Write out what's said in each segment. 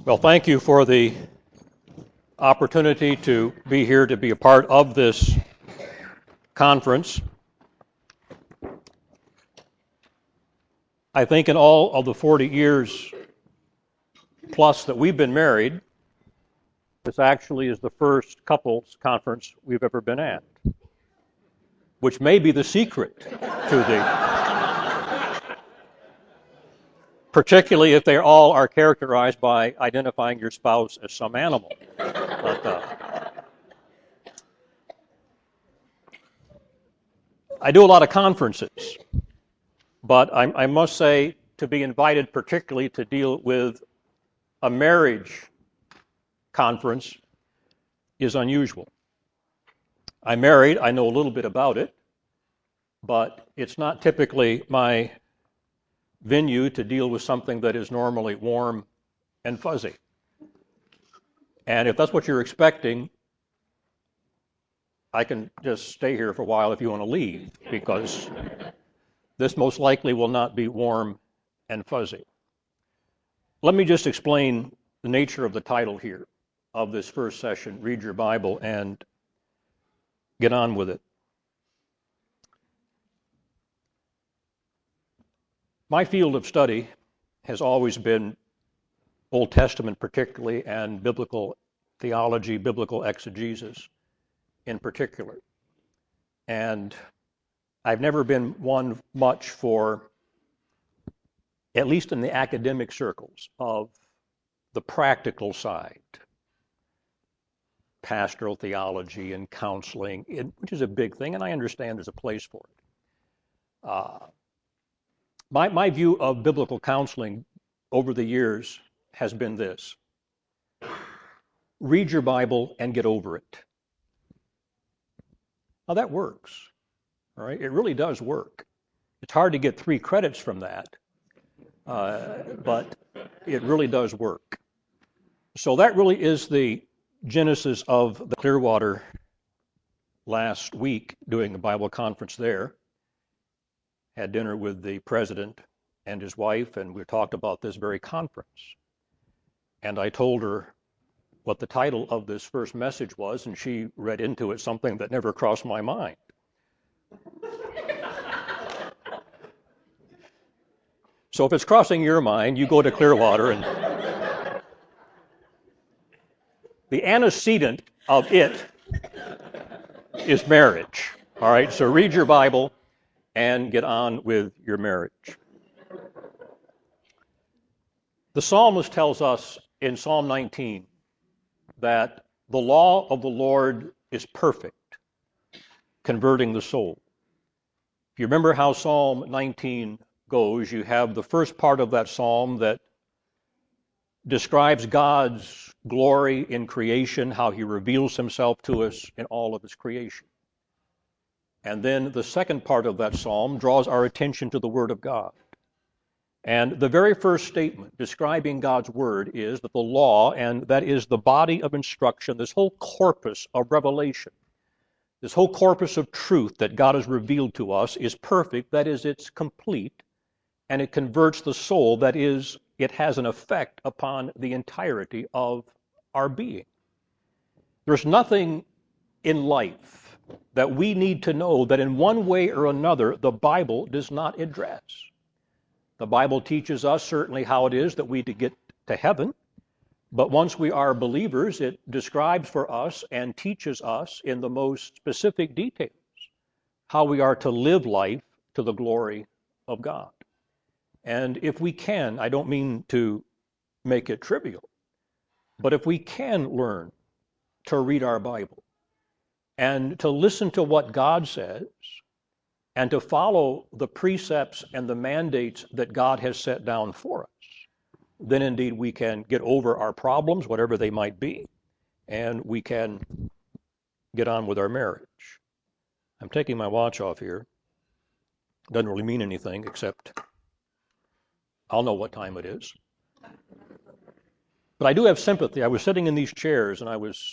Well, thank you for the opportunity to be here to be a part of this conference. I think in all of the 40 years plus that we've been married, this actually is the first couples conference we've ever been at, which may be the secret to particularly if they all are characterized by identifying your spouse as some animal. But, I do a lot of conferences, but I must say to be invited particularly to deal with a marriage conference is unusual. I'm married, I know a little bit about it, but it's not typically my venue to deal with something that is normally warm and fuzzy. And if that's what you're expecting, I can just stay here for a while if you want to leave, because this most likely will not be warm and fuzzy. Let me just explain the nature of the title here of this first session, Read Your Bible and Get On With It. My field of study has always been Old Testament particularly, and biblical theology, biblical exegesis in particular. And I've never been one much for, at least in the academic circles, of the practical side, pastoral theology and counseling, which is a big thing, and I understand there's a place for it. My view of biblical counseling over the years has been this: read your Bible and get over it. Now that works, all right? It really does work. It's hard to get 3 credits from that, but it really does work. So that really is the genesis of the Clearwater last week, doing a Bible conference there. Had dinner with the president and his wife, and we talked about this very conference. And I told her what the title of this first message was, and she read into it something that never crossed my mind. So if it's crossing your mind, you go to Clearwater, and the antecedent of it is marriage. All right, so read your Bible and get on with your marriage. The psalmist tells us in Psalm 19 that the law of the Lord is perfect, converting the soul. If you remember how Psalm 19 goes, you have the first part of that psalm that describes God's glory in creation, how he reveals himself to us in all of his creation. And then the second part of that psalm draws our attention to the Word of God. And the very first statement describing God's Word is that the law, and that is the body of instruction, this whole corpus of revelation, this whole corpus of truth that God has revealed to us is perfect, that is, it's complete, and it converts the soul, that is, it has an effect upon the entirety of our being. There's nothing in life that we need to know that in one way or another the Bible does not address. The Bible teaches us certainly how it is that we to get to heaven, but once we are believers, it describes for us and teaches us in the most specific details how we are to live life to the glory of God. And if we can, I don't mean to make it trivial, but if we can learn to read our Bible and to listen to what God says and to follow the precepts and the mandates that God has set down for us, then indeed we can get over our problems, whatever they might be, and we can get on with our marriage. I'm taking my watch off here. Doesn't really mean anything except I'll know what time it is. But I do have sympathy. I was sitting in these chairs and I was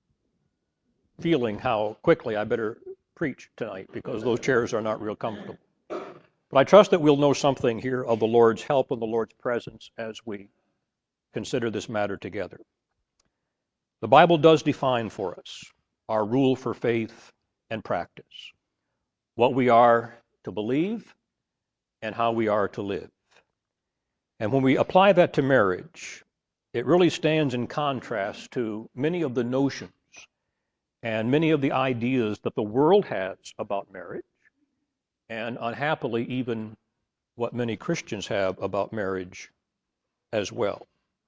feeling how quickly I better preach tonight because those chairs are not real comfortable. But I trust that we'll know something here of the Lord's help and the Lord's presence as we consider this matter together. The Bible does define for us our rule for faith and practice, what we are to believe and how we are to live. And when we apply that to marriage, it really stands in contrast to many of the notions and many of the ideas that the world has about marriage, and unhappily even what many Christians have about marriage as well.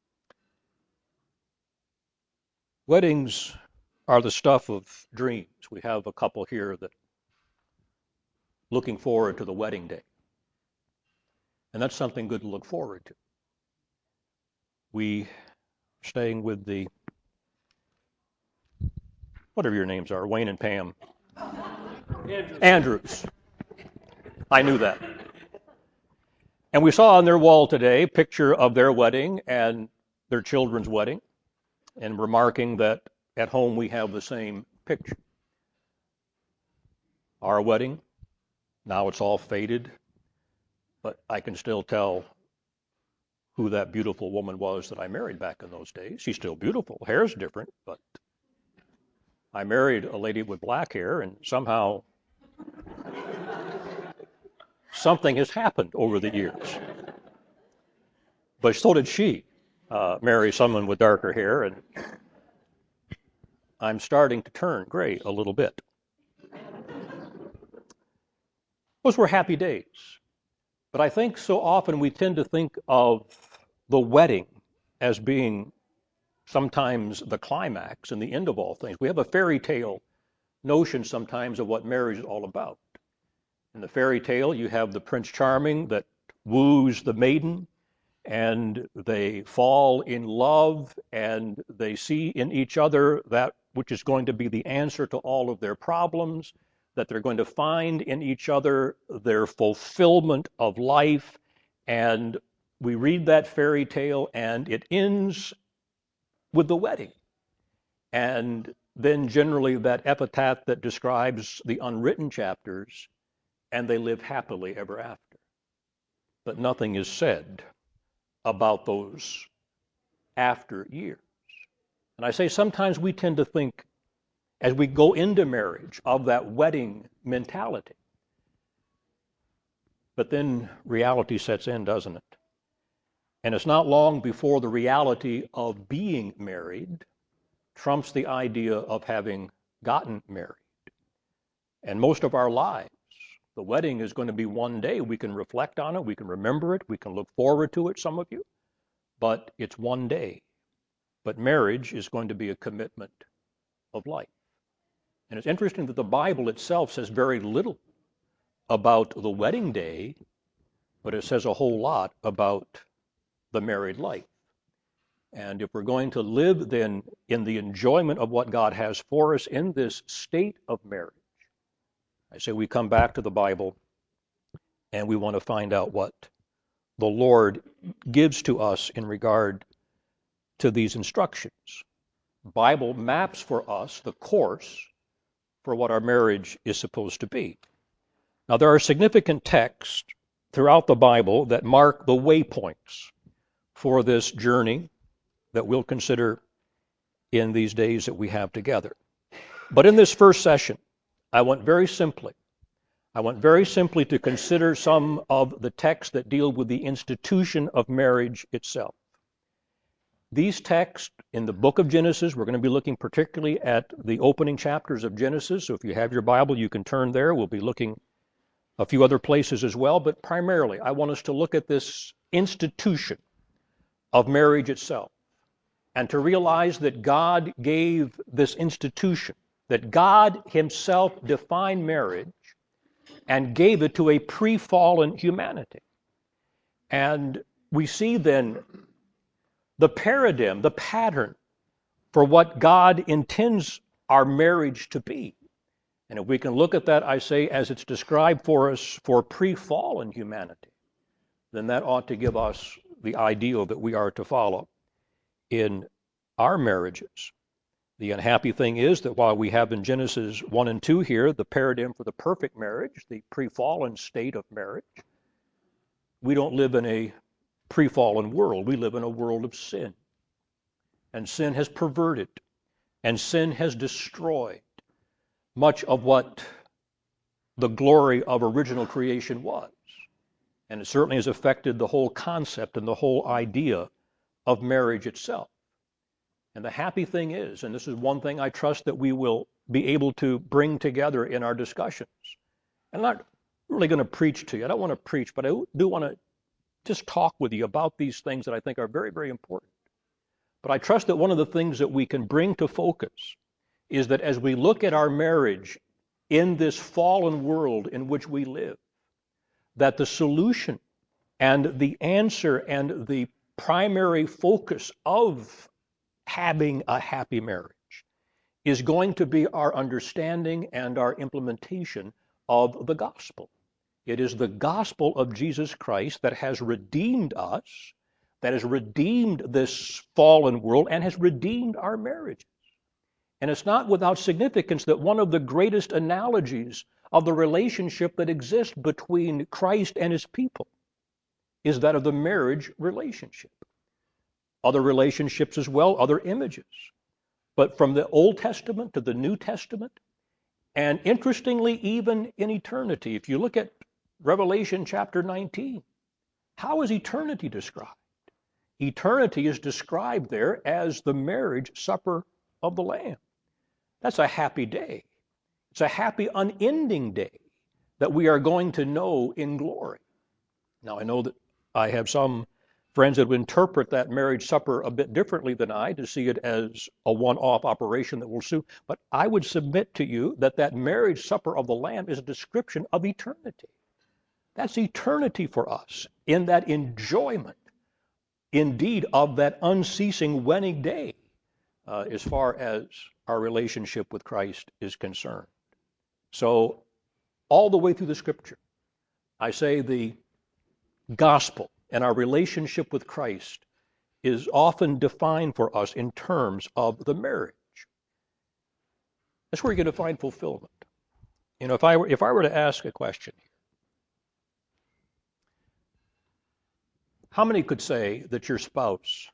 Weddings are the stuff of dreams. We have a couple here that looking forward to the wedding day. And that's something good to look forward to. We are staying with the, whatever your names are, Wayne and Pam. Andrews. I knew that. And we saw on their wall today a picture of their wedding and their children's wedding, and remarking that at home we have the same picture. Our wedding, now it's all faded, but I can still tell who that beautiful woman was that I married back in those days. She's still beautiful. Hair's different, but I married a lady with black hair, and somehow something has happened over the years. But so did she marry someone with darker hair, and I'm starting to turn gray a little bit. Those were happy days. But I think so often we tend to think of the wedding as being sometimes the climax and the end of all things. We have a fairy tale notion sometimes of what marriage is all about. In the fairy tale, you have the Prince Charming that woos the maiden, and they fall in love, and they see in each other that which is going to be the answer to all of their problems, that they're going to find in each other their fulfillment of life. And we read that fairy tale, and it ends with the wedding. And then generally that epitaph that describes the unwritten chapters, and they live happily ever after. But nothing is said about those after years. And I say sometimes we tend to think, as we go into marriage, of that wedding mentality. But then reality sets in, doesn't it? And it's not long before the reality of being married trumps the idea of having gotten married. And most of our lives, the wedding is going to be one day. We can reflect on it, we can remember it, we can look forward to it, some of you, but it's one day. But marriage is going to be a commitment of life. And it's interesting that the Bible itself says very little about the wedding day, but it says a whole lot about the married life. And if we're going to live then in the enjoyment of what God has for us in this state of marriage, I say we come back to the Bible and we want to find out what the Lord gives to us in regard to these instructions. The Bible maps for us the course for what our marriage is supposed to be. Now, there are significant texts throughout the Bible that mark the waypoints for this journey that we'll consider in these days that we have together. But in this first session, I want very simply to consider some of the texts that deal with the institution of marriage itself. These texts in the book of Genesis, we're going to be looking particularly at the opening chapters of Genesis. So if you have your Bible, you can turn there. We'll be looking a few other places as well. But primarily, I want us to look at this institution of marriage itself and to realize that God gave this institution, that God himself defined marriage and gave it to a pre-fallen humanity. And we see then the paradigm, the pattern for what God intends our marriage to be. And if we can look at that, I say, as it's described for us for pre-fallen humanity, then that ought to give us the ideal that we are to follow in our marriages. The unhappy thing is that while we have in Genesis 1 and 2 here the paradigm for the perfect marriage, the pre-fallen state of marriage, we don't live in a pre-fallen world. We live in a world of sin. And sin has perverted, and sin has destroyed much of what the glory of original creation was. And it certainly has affected the whole concept and the whole idea of marriage itself. And the happy thing is, and this is one thing I trust that we will be able to bring together in our discussions. I'm not really going to preach to you. I don't want to preach, but I do want to just talk with you about these things that I think are very, very important. But I trust that one of the things that we can bring to focus is that as we look at our marriage in this fallen world in which we live, that the solution and the answer and the primary focus of having a happy marriage is going to be our understanding and our implementation of the gospel. It is the gospel of Jesus Christ that has redeemed us, that has redeemed this fallen world, and has redeemed our marriages. And it's not without significance that one of the greatest analogies of the relationship that exists between Christ and his people is that of the marriage relationship. Other relationships as well, other images. But from the Old Testament to the New Testament, and interestingly, even in eternity, if you look at Revelation chapter 19, how is eternity described? Eternity is described there as the marriage supper of the Lamb. That's a happy day. It's a happy, unending day that we are going to know in glory. Now, I know that I have some friends that would interpret that marriage supper a bit differently than I, to see it as a one-off operation that will soon. But I would submit to you that that marriage supper of the Lamb is a description of eternity. That's eternity for us, in that enjoyment, indeed, of that unceasing wedding day, as far as our relationship with Christ is concerned. So, all the way through the Scripture, I say the gospel and our relationship with Christ is often defined for us in terms of the marriage. That's where you're going to find fulfillment. You know, if I were to ask a question, how many could say that your spouse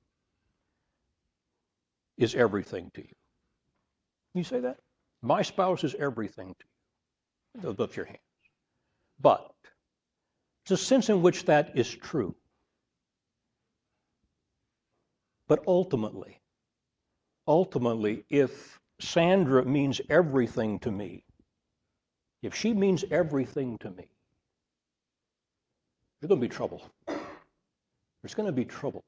is everything to you? Can you say that? My spouse is everything to you. Lift your hands. But there's a sense in which that is true. But ultimately, if Sandra means everything to me, if she means everything to me, there's going to be trouble. There's going to be trouble.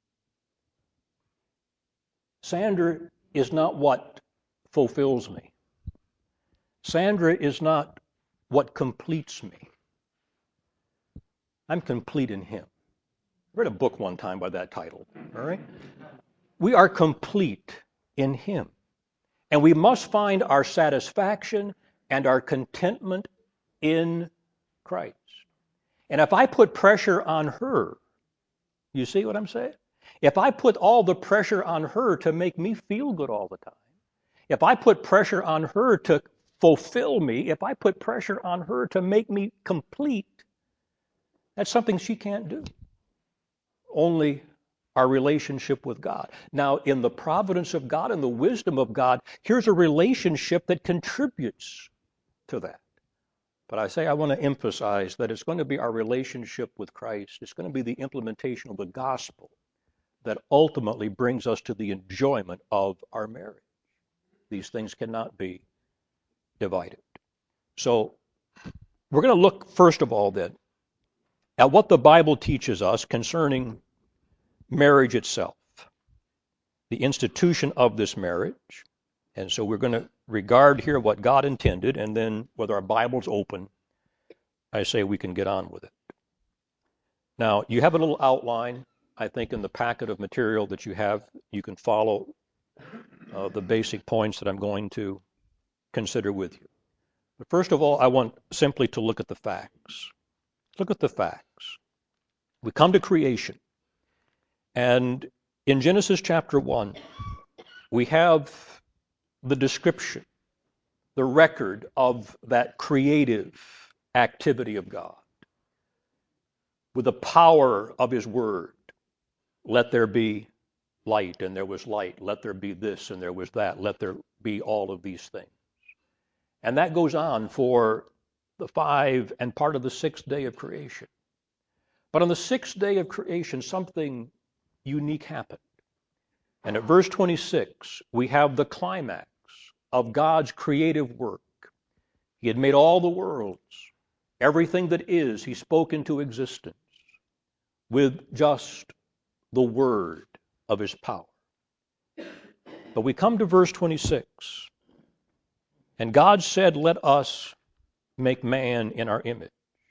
Sandra is not what fulfills me. Sandra is not what completes me. I'm complete in him. I read a book one time by that title, all right? We are complete in him. And we must find our satisfaction and our contentment in Christ. And if I put pressure on her, you see what I'm saying? If I put all the pressure on her to make me feel good all the time, if I put pressure on her to fulfill me, if I put pressure on her to make me complete, that's something she can't do. Only our relationship with God. Now, in the providence of God and the wisdom of God, here's a relationship that contributes to that. But I want to emphasize that it's going to be our relationship with Christ. It's going to be the implementation of the gospel that ultimately brings us to the enjoyment of our marriage. These things cannot be divided. So we're going to look, first of all, then, at what the Bible teaches us concerning marriage itself, the institution of this marriage. And so we're going to regard here what God intended, and then whether our Bible's open, I say we can get on with it. Now, you have a little outline, I think, in the packet of material that you have. You can follow the basic points that I'm going to consider with you. But first of all, I want simply to look at the facts. Look at the facts. We come to creation. And in Genesis chapter 1, we have the description, the record of that creative activity of God. with the power of his word. Let there be light, and there was light. Let there be this, and there was that. Let there be all of these things. And that goes on for the 5 and part of the 6th day of creation. But on the 6th day of creation, something unique happened. And at verse 26, we have the climax of God's creative work. He had made all the worlds. Everything that is, he spoke into existence with just the word of his power. But we come to verse 26. And God said, let us make man in our image,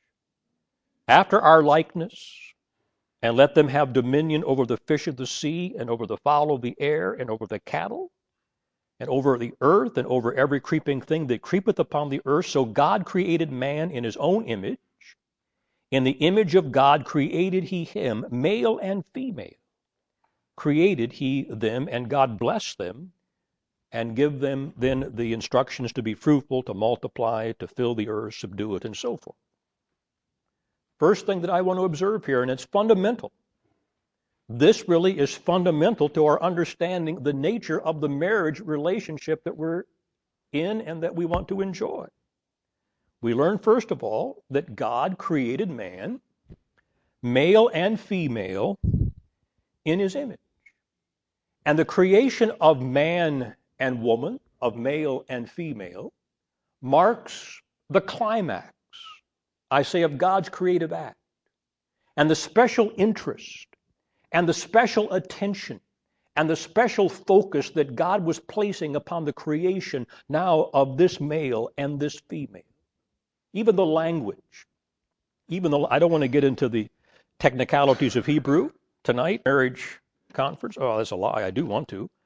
after our likeness, and let them have dominion over the fish of the sea, and over the fowl of the air, and over the cattle, and over the earth, and over every creeping thing that creepeth upon the earth. So God created man in his own image. In the image of God created he him, male and female. Created he them, and God blessed them, and give them then the instructions to be fruitful, to multiply, to fill the earth, subdue it, and so forth. First thing that I want to observe here, and it's fundamental. This really is fundamental to our understanding the nature of the marriage relationship that we're in and that we want to enjoy. We learn, first of all, that God created man, male and female, in his image. And the creation of man and woman, of male and female, marks the climax, I say, of God's creative act, and the special interest, and the special attention, and the special focus that God was placing upon the creation now of this male and this female. Even the language, even though I don't want to get into the technicalities of Hebrew tonight, marriage conference. Oh, that's a lie. I do want to.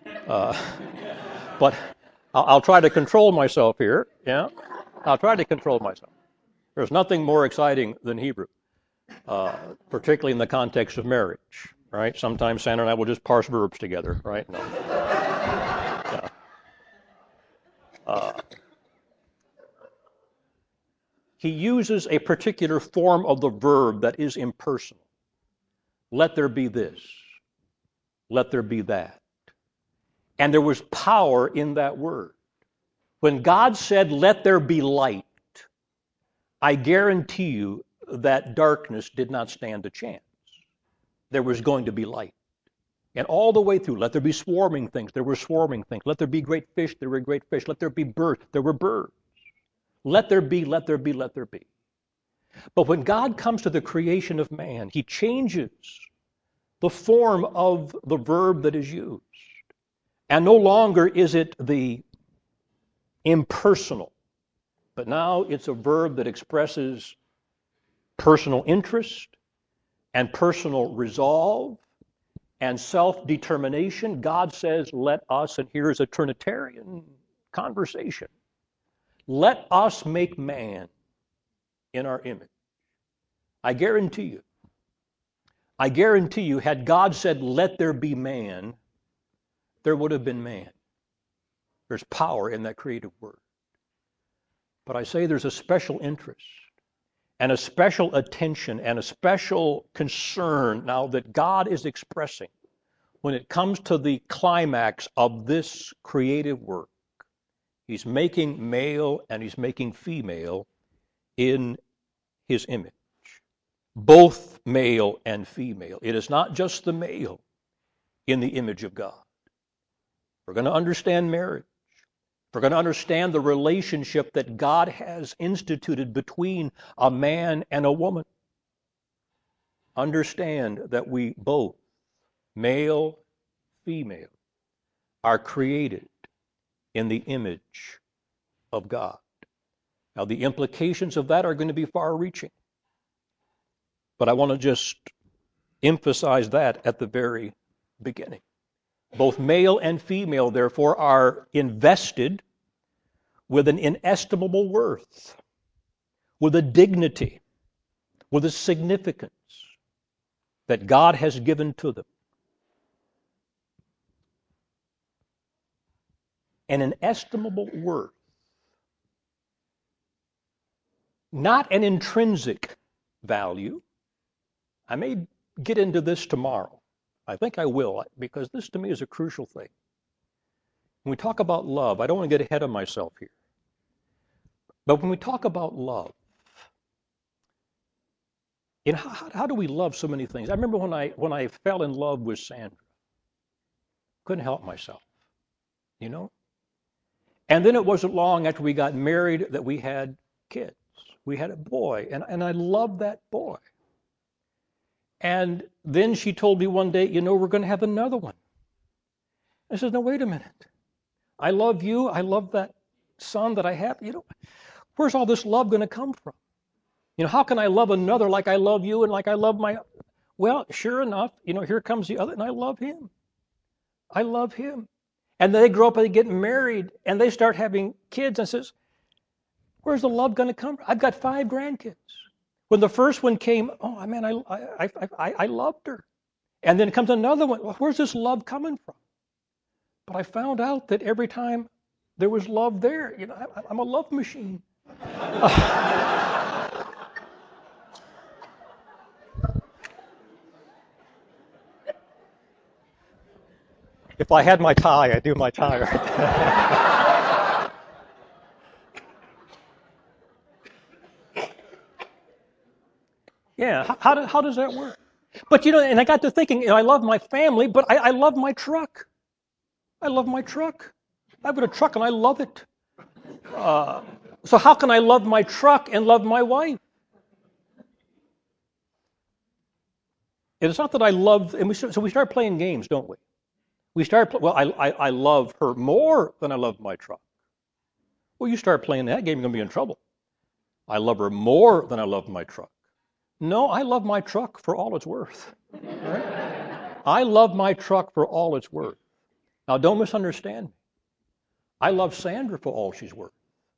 But I'll try to control myself here. Yeah, I'll try to control myself. There's nothing more exciting than Hebrew, particularly in the context of marriage, right? Sometimes Sandra and I will just parse verbs together, right? No. He uses a particular form of the verb that is impersonal. Let there be this. Let there be that. And there was power in that word. When God said, let there be light, I guarantee you that darkness did not stand a chance. There was going to be light. And all the way through, let there be swarming things, there were swarming things. Let there be great fish, there were great fish. Let there be birds, there were birds. Let there be, let there be, let there be. But when God comes to the creation of man, he changes the form of the verb that is used. And no longer is it the impersonal, but now it's a verb that expresses personal interest and personal resolve and self-determination. God says, let us, and here is a Trinitarian conversation, let us make man in our image. I guarantee you, had God said, let there be man, there would have been man. There's power in that creative word. But I say there's a special interest and a special attention and a special concern now that God is expressing when it comes to the climax of this creative work. He's making male and he's making female in his image. Both male and female. It is not just the male in the image of God. We're going to understand marriage. We're going to understand the relationship that God has instituted between a man and a woman. Understand that we both, male, female, are created in the image of God. Now, the implications of that are going to be far-reaching. But I want to just emphasize that at the very beginning. Both male and female, therefore, are invested with an inestimable worth, with a dignity, with a significance that God has given to them. An inestimable worth. Not an intrinsic value, I may get into this tomorrow. I think I will, because this to me is a crucial thing. When we talk about love, I don't want to get ahead of myself here. But when we talk about love, how do we love so many things? I remember when I fell in love with Sandra. Couldn't help myself, you know? And then it wasn't long after we got married that we had kids. We had a boy, and I loved that boy. And then she told me one day, we're going to have another one. I said, no, wait a minute. I love you. I love that son that I have. Where's all this love going to come from? How can I love another like I love you and like I love my... Well, sure enough, here comes the other, and I love him. I love him. And they grow up and they get married and they start having kids and says, where's the love going to come from? I've got 5 grandkids. When the first one came, oh man, I loved her. And then comes another one. Well, where's this love coming from? But I found out that every time there was love there, I'm a love machine. If I had my tie, I'd do my tie right. Yeah, how does that work? But and I got to thinking, I love my family, but I love my truck. I love my truck. I've got a truck and I love it. So how can I love my truck and love my wife? It's not that I love, so we start playing games, don't we? I love her more than I love my truck. Well, you start playing that game, you're going to be in trouble. I love her more than I love my truck. No, I love my truck for all it's worth. Right? I love my truck for all it's worth. Now, don't misunderstand me. I love Sandra for all she's worth.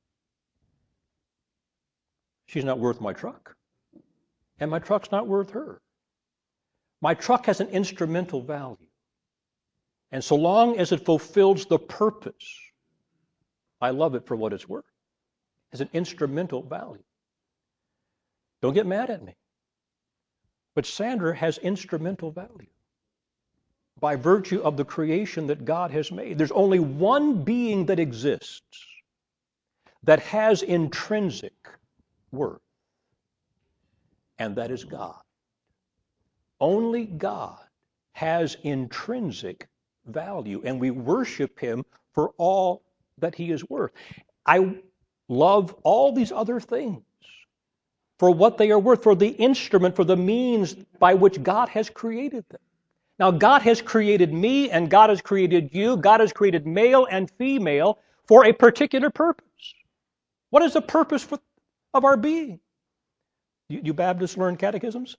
She's not worth my truck. And my truck's not worth her. My truck has an instrumental value. And so long as it fulfills the purpose, I love it for what it's worth. It has an instrumental value. Don't get mad at me. But Sandra has instrumental value by virtue of the creation that God has made. There's only one being that exists that has intrinsic worth, and that is God. Only God has intrinsic value, and we worship him for all that he is worth. I love all these other things for what they are worth, for the instrument, for the means by which God has created them. Now, God has created me, and God has created you. God has created male and female for a particular purpose. What is the purpose of our being? You Baptists learn catechisms?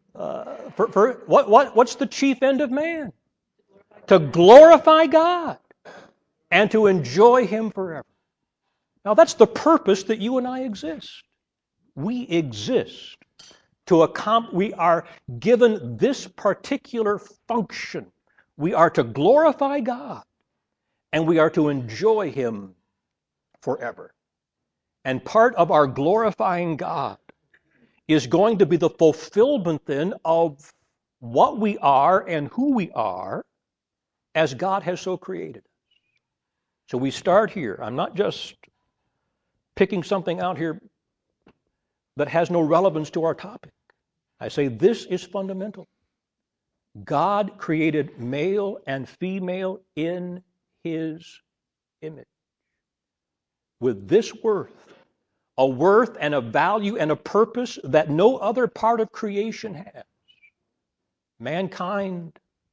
What's the chief end of man? To glorify God and to enjoy him forever. Now, that's the purpose that you and I exist. We exist to accomplish, we are given this particular function. We are to glorify God and we are to enjoy him forever. And part of our glorifying God is going to be the fulfillment then of what we are and who we are as God has so created us. So we start here. I'm not just picking something out here that has no relevance to our topic. I say this is fundamental. God created male and female in his image with this worth, a worth and a value and a purpose that no other part of creation has. Mankind,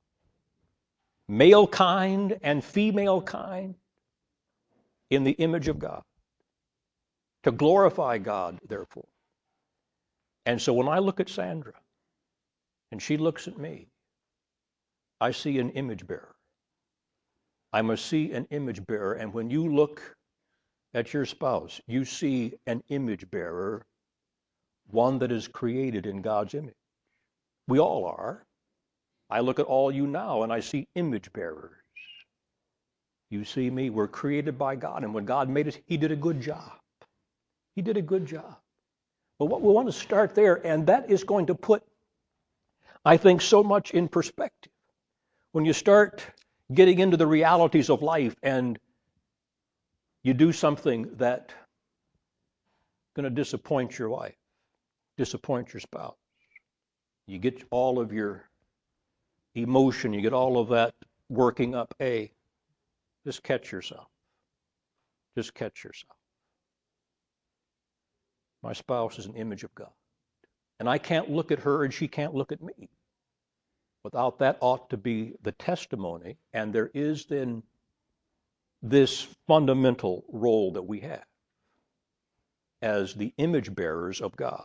male kind and female kind in the image of God. To glorify God, therefore. And so when I look at Sandra and she looks at me, I see an image bearer. I must see an image bearer. And when you look at your spouse, you see an image bearer, one that is created in God's image. We all are. I look at all you now and I see image bearers. You see me, we're created by God. And when God made us, he did a good job. He did a good job. But what we want to start there, and that is going to put I think, so much in perspective. When you start getting into the realities of life and you do something that's going to disappoint your wife, disappoint your spouse, you get all of your emotion, you get all of that working up. Just catch yourself. Just catch yourself. My spouse is an image of God. And I can't look at her and she can't look at me. Without that ought to be the testimony. And there is then this fundamental role that we have as the image bearers of God.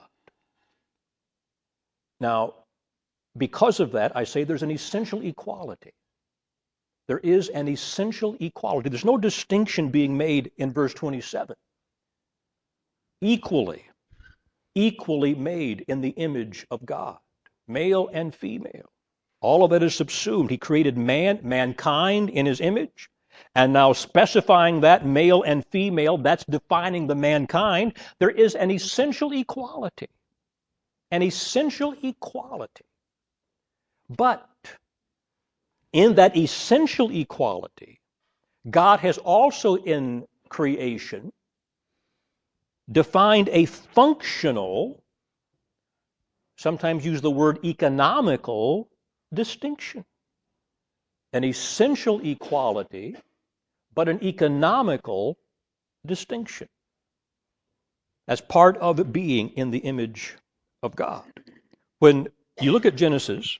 Now, because of that, I say there's an essential equality. There is an essential equality. There's no distinction being made in verse 27. Equally made in the image of God, male and female. All of that is subsumed. He created mankind in his image, and now specifying that male and female, that's defining the mankind. There is an essential equality. An essential equality. But in that essential equality, God has also in creation defined a functional, sometimes use the word economical, distinction. An essential equality, but an economical distinction as part of it being in the image of God. When you look at Genesis,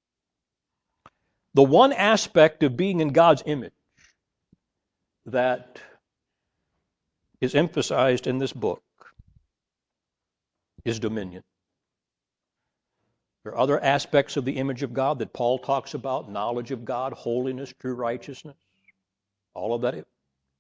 the one aspect of being in God's image that is emphasized in this book is dominion. There are other aspects of the image of God that Paul talks about: knowledge of God, holiness, true righteousness. All of that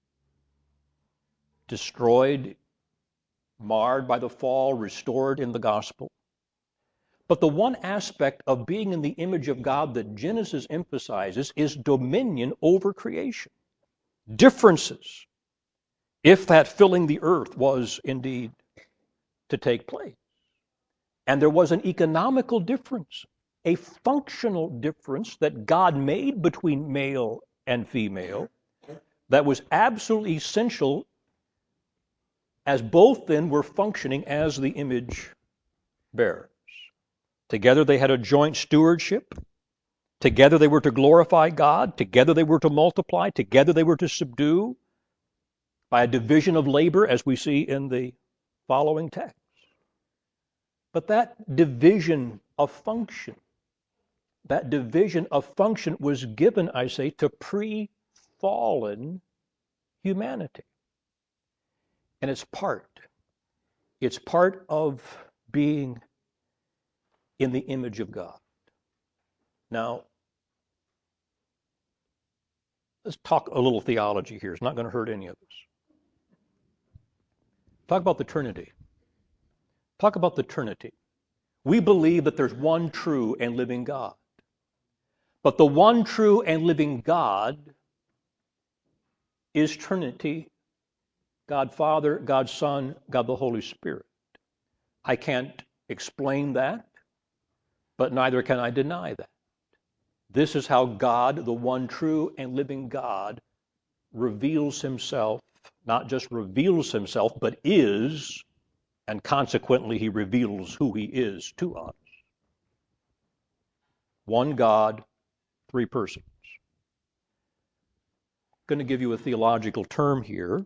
destroyed, marred by the fall, restored in the gospel. But the one aspect of being in the image of God that Genesis emphasizes is dominion over creation. Differences, if that filling the earth was indeed to take place. And there was an economical difference, a functional difference that God made between male and female that was absolutely essential, as both then were functioning as the image bearers. Together they had a joint stewardship. Together they were to glorify God. Together they were to multiply. Together they were to subdue by a division of labor, as we see in the following text. But that division of function was given, I say, to pre-fallen humanity. And it's part of being in the image of God. Now, let's talk a little theology here. It's not going to hurt any of us. Talk about the Trinity. Talk about the Trinity. We believe that there's one true and living God. But the one true and living God is Trinity: God Father, God Son, God the Holy Spirit. I can't explain that, but neither can I deny that. This is how God, the one true and living God, reveals himself, not just reveals himself, but is, and consequently he reveals who he is to us. One God, three persons. I'm going to give you a theological term here.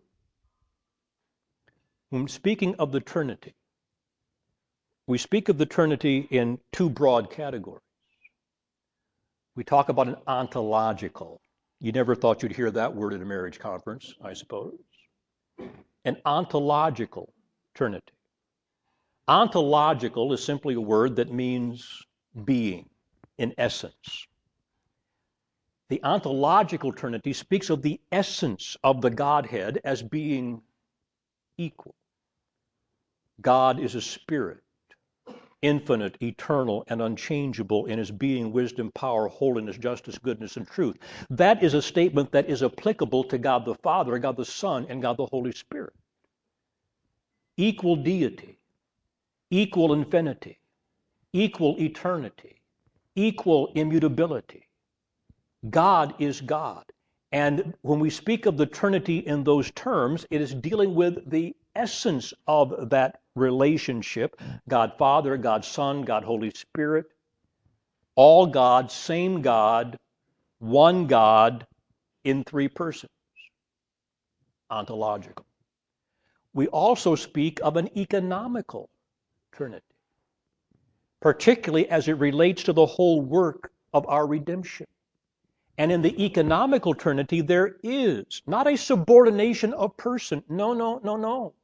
When speaking of the Trinity, we speak of the Trinity in two broad categories. We talk about an ontological. You never thought you'd hear that word at a marriage conference, I suppose. An ontological Trinity. Ontological is simply a word that means being, in essence. The ontological Trinity speaks of the essence of the Godhead as being equal. God is a spirit, infinite, eternal, and unchangeable in his being, wisdom, power, holiness, justice, goodness, and truth. That is a statement that is applicable to God the Father, God the Son, and God the Holy Spirit. Equal deity, equal infinity, equal eternity, equal immutability. God is God. And when we speak of the Trinity in those terms, it is dealing with the essence of that relationship. God Father, God Son, God Holy Spirit, all God, same God, one God in three persons, ontological. We also speak of an economical Trinity, particularly as it relates to the whole work of our redemption. And in the economical Trinity, there is not a subordination of person. No, no, no, no.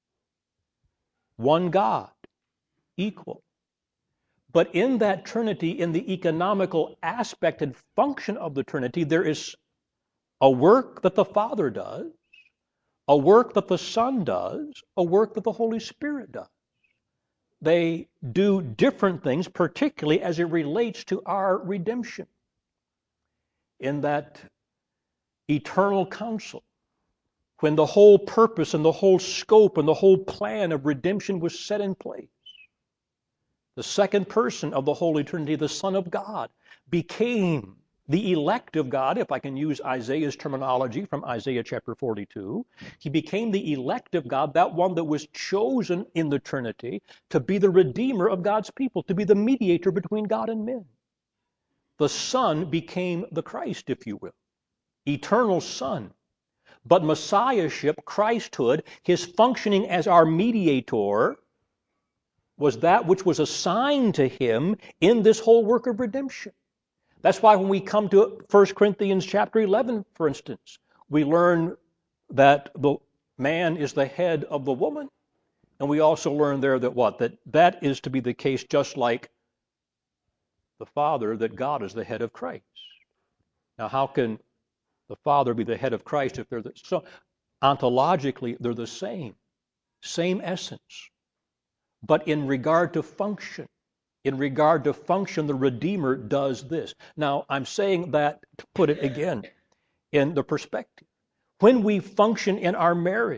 One God, equal. But in that Trinity, in the economical aspect and function of the Trinity, there is a work that the Father does, a work that the Son does, a work that the Holy Spirit does. They do different things, particularly as it relates to our redemption. In that eternal counsel, when the whole purpose and the whole scope and the whole plan of redemption was set in place, the second person of the Holy Trinity, the Son of God, became the elect of God, if I can use Isaiah's terminology from Isaiah chapter 42. He became the elect of God, that one that was chosen in the Trinity to be the redeemer of God's people, to be the mediator between God and men. The Son became the Christ, if you will, eternal Son. But Messiahship, Christhood, his functioning as our mediator, was that which was assigned to him in this whole work of redemption. That's why when we come to 1 Corinthians chapter 11, for instance, we learn that the man is the head of the woman, and we also learn there that what? That is to be the case just like the Father, that God is the head of Christ. Now, how can the Father be the head of Christ if they're so ontologically they're the same essence. But in regard to function, the Redeemer does this. Now, I'm saying that to put it again in the perspective. When we function in our marriage,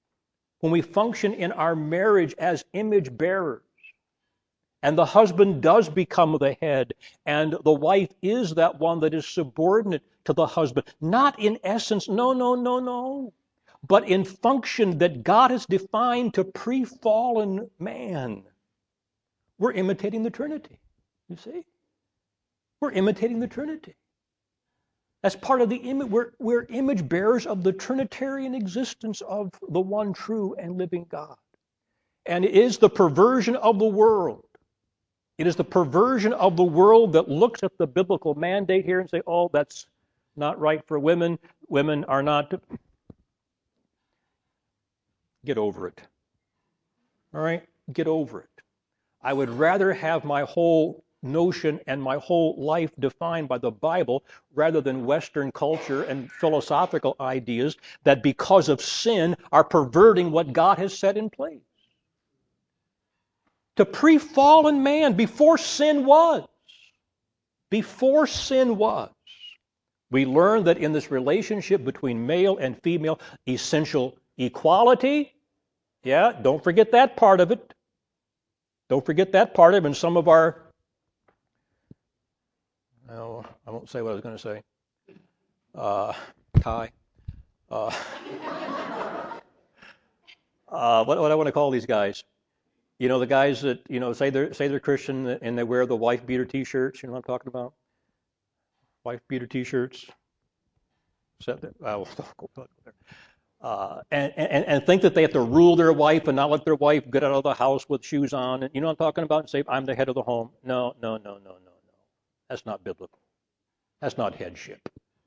as image bearers, and the husband does become the head, and the wife is that one that is subordinate to the husband, not in essence, no, but in function that God has defined to pre-fallen man. We're imitating the Trinity, you see? We're imitating the Trinity. As part of the image, we're image bearers of the Trinitarian existence of the one true and living God. And it is the perversion of the world. It is the perversion of the world that looks at the biblical mandate here and say, oh, that's not right for women. Women are not. Get over it. All right? Get over it. I would rather have my whole notion and my whole life defined by the Bible rather than Western culture and philosophical ideas that because of sin are perverting what God has set in place. To pre-fallen man, before sin was, we learn that in this relationship between male and female, essential equality, don't forget that part of it. Don't forget that part of it. And some of our, I won't say what I was going to say. Ty. What do I want to call these guys? You know, the guys that, say they're Christian and they wear the wife beater T-shirts. You know what I'm talking about? Wife beater T-shirts. And think that they have to rule their wife and not let their wife get out of the house with shoes on. And you know what I'm talking about? And say, I'm the head of the home. No. That's not biblical. That's not headship.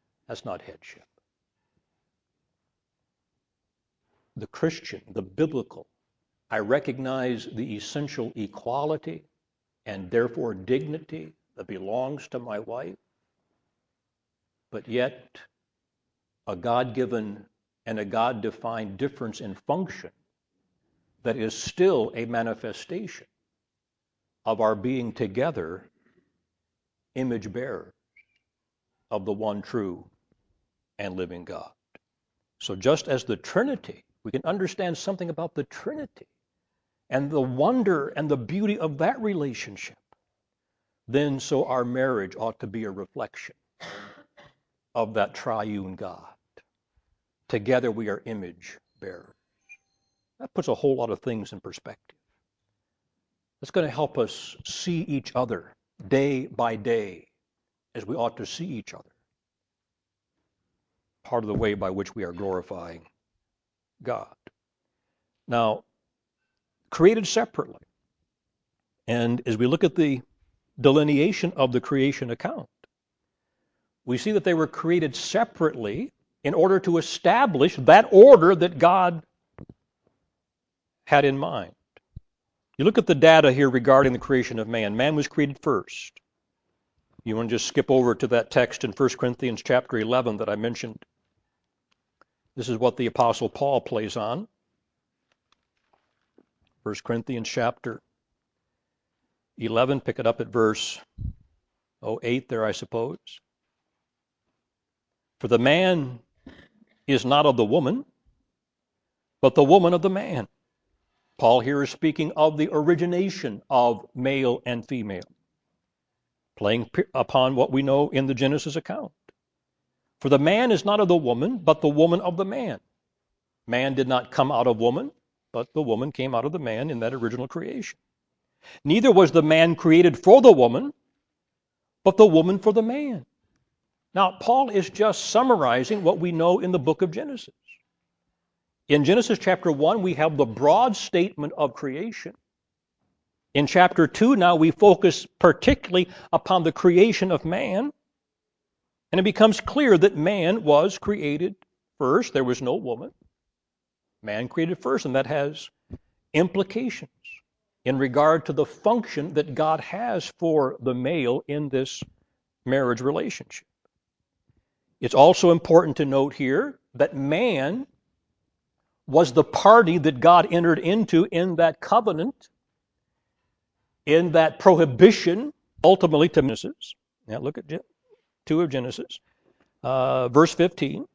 The Christian, the biblical, I recognize the essential equality and therefore dignity that belongs to my wife, but yet a God-given and a God-defined difference in function that is still a manifestation of our being together image bearers of the one true and living God. So just as the Trinity, we can understand something about the Trinity and the wonder and the beauty of that relationship. then so our marriage ought to be a reflection of that triune God. Together we are image bearers. That puts a whole lot of things in perspective. It's going to help us see each other day by day as we ought to see each other. Part of the way by which we are glorifying God. Now, created separately. And as we look at the delineation of the creation account, we see that they were created separately in order to establish that order that God had in mind. You look at the data here regarding the creation of man. Man was created first. You want to just skip over to that text in 1 Corinthians chapter 11 that I mentioned. This is what the Apostle Paul plays on. 1 Corinthians chapter 11, pick it up at verse 8 there, I suppose. For the man is not of the woman, but the woman of the man. Paul here is speaking of the origination of male and female, playing upon what we know in the Genesis account. For the man is not of the woman, but the woman of the man. Man did not come out of woman, but the woman came out of the man in that original creation. Neither was the man created for the woman, but the woman for the man. Now, Paul is just summarizing what we know in the book of Genesis. In Genesis chapter 1, we have the broad statement of creation. In chapter 2, now we focus particularly upon the creation of man. And it becomes clear that man was created first. There was no woman. Man created first, and that has implications in regard to the function that God has for the male in this marriage relationship. It's also important to note here that man was the party that God entered into in that covenant, in that prohibition, ultimately to Genesis. Now look at 2 of Genesis, verse 15.